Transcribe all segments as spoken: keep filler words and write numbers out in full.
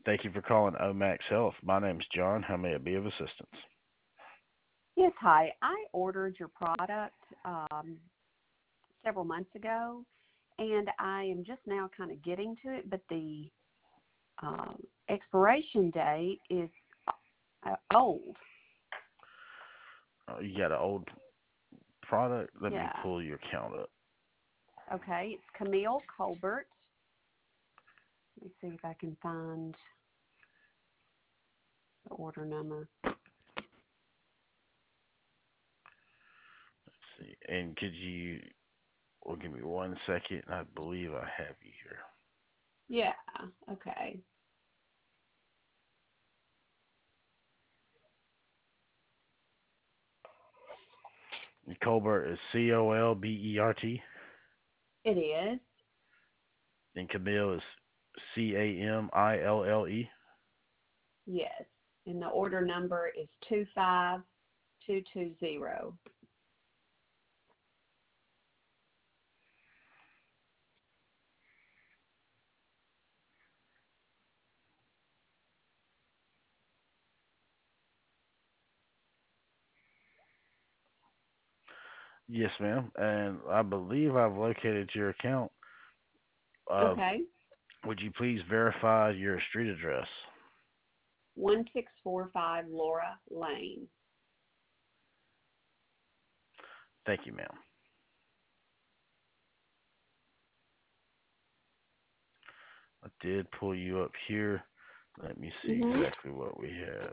Thank you for calling Omax Health. My name's John. How may I be of assistance? Yes, hi. I ordered your product um, several months ago, and I am just now kind of getting to it, but the um, expiration date is uh, old. Uh, you got an old product? Let me Yeah. pull your account up. Okay, it's Camille Colbert. Let me see if I can find the order number. Let's see. And could you, well, give me one second. I believe I have you here. Yeah, okay. And Colbert is C O L B E R T. It is. And Camille is C A M I L L E. Yes. And the order number is two five two two zero. Yes, ma'am. And I believe I've located your account. Uh, Okay. would you please verify your street address? one six four five Laura Lane. Thank you, ma'am. I did pull you up here. Let me see Mm-hmm. exactly what we have.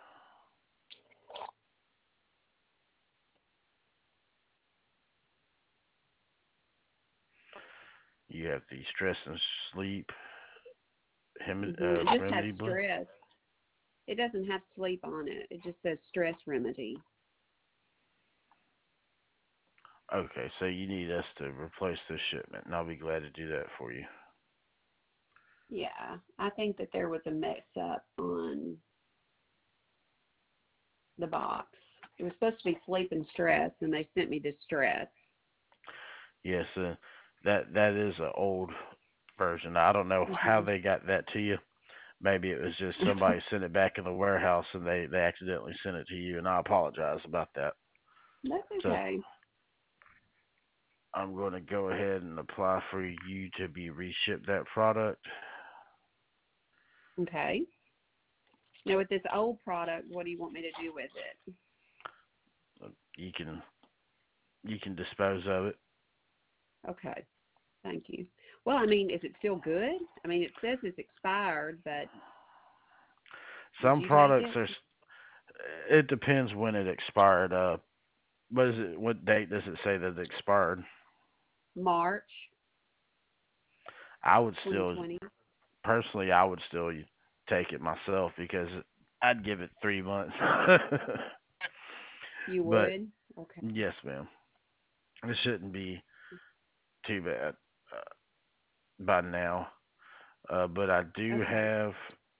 You have the stress and sleep hem- Mm-hmm. uh, It just has remedy blend. stress. It doesn't have sleep on it. It just says stress remedy. Okay, so you need us to replace this shipment, and I'll be glad to do that for you. Yeah, I think that there was a mix-up on the box. It was supposed to be sleep and stress, and they sent me to stress. Yes, uh, that that is an old version. I don't know how Mm-hmm. they got that to you. Maybe it was just somebody sent it back in the warehouse and they, they accidentally sent it to you, and I apologize about that. That's So okay. I'm going to go ahead and apply for you to be reshipped that product. Okay. Now, with this old product, what do you want me to do with it? You can you can dispose of it. Okay. Thank you. Well, I mean, is it still good? I mean, it says it's expired, but would Some you take products it? are. It depends when it expired. Uh, what is it? What date does it say that it expired? March I would still, twenty twenty. personally, I would still take it myself because I'd give it three months. You But would? Okay. yes, ma'am, it shouldn't be too bad uh, by now. Uh, but I do Okay. have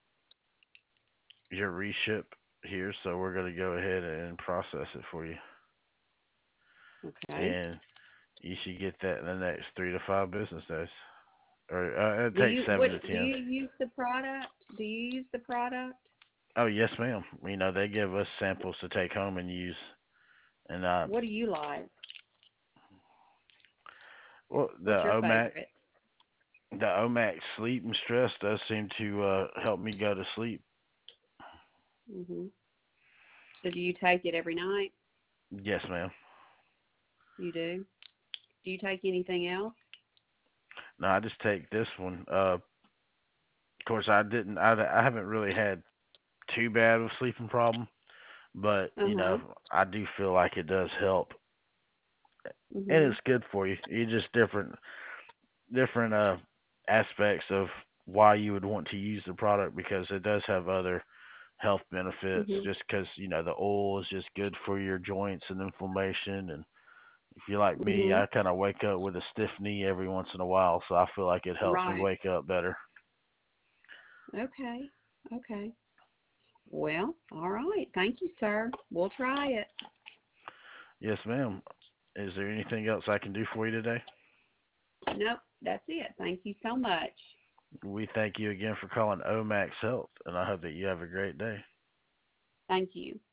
your reship here, so we're going to go ahead and process it for you. Okay. And you should get that in the next three to five business days. Or uh, it Do takes you seven what? to Do ten. you use the product? Do you use the product? Oh yes, ma'am. You know they give us samples to take home and use, and uh, What do you like? well, the What's your Omac, favorite? the Omac sleep and stress does seem to uh, help me go to sleep. Mhm. So do you take it every night? Yes, ma'am. You do. Do you take anything else? No, I just take this one. Uh, of course, I didn't. I, I haven't really had too bad of a sleeping problem, but Uh you huh. know, I do feel like it does help, and Mhm. it's good for you. You just different different uh aspects of why you would want to use the product because it does have other health benefits Mhm. just because you know the oil is just good for your joints and inflammation. And if you're like me, Mhm. I kind of wake up with a stiff knee every once in a while, so I feel like it helps me Right. wake up better. Okay. Okay. Well, all right. Thank you, sir. We'll try it. Yes, ma'am. Is there anything else I can do for you today? Nope. That's it. Thank you so much. We thank you again for calling Omax Health, and I hope that you have a great day. Thank you.